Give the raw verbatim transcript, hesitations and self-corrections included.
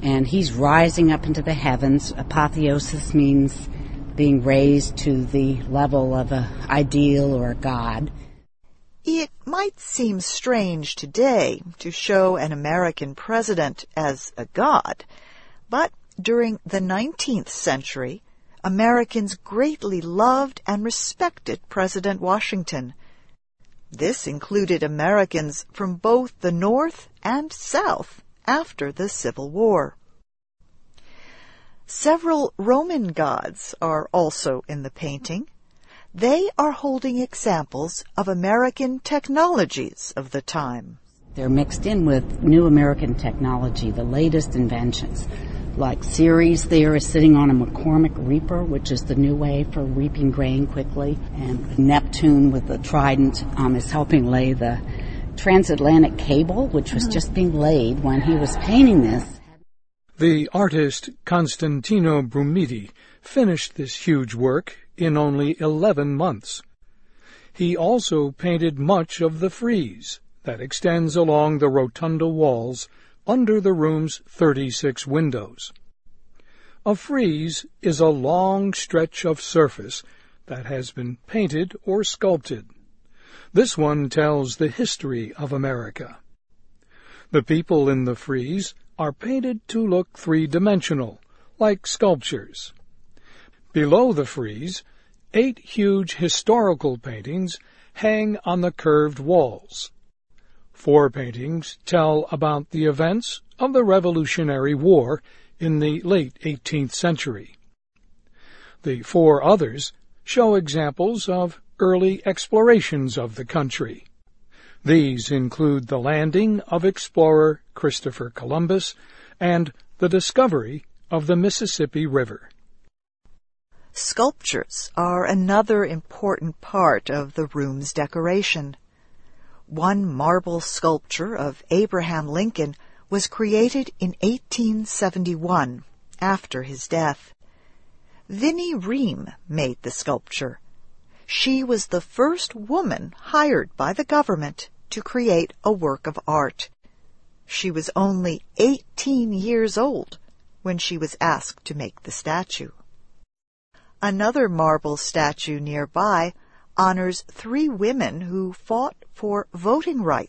and he's rising up into the heavens. Apotheosis means being raised to the level of an ideal or a god. It might seem strange today to show an American president as a god, but during the nineteenth century, Americans greatly loved and respected President Washington. This included Americans from both the North and South after the Civil War. Several Roman gods are also in the painting. They are holding examples of American technologies of the time. They're mixed in with new American technology, the latest inventions. Like Ceres there is sitting on a McCormick reaper, which is the new way for reaping grain quickly. And Neptune with the trident um, is helping lay the transatlantic cable, which was just being laid when he was painting this. The artist Constantino Brumidi finished this huge work in only eleven months. He also painted much of the frieze that extends along the rotunda walls under the room's thirty-six windows. A frieze is a long stretch of surface that has been painted or sculpted. This one tells the history of America. The people in the frieze are painted to look three-dimensional, like sculptures. Below the frieze, eight huge historical paintings hang on the curved walls. Four paintings tell about the events of the Revolutionary War in the late eighteenth century. The four others show examples of early explorations of the country. These include the landing of explorer Christopher Columbus and the discovery of the Mississippi River. Sculptures are another important part of the room's decoration. One marble sculpture of Abraham Lincoln was created in eighteen seventy-one, after his death. Vinnie Ream made the sculpture. She was the first woman hired by the government to create a work of art. She was only eighteen years old when she was asked to make the statue. Another marble statue nearby honors three women who fought for voting rights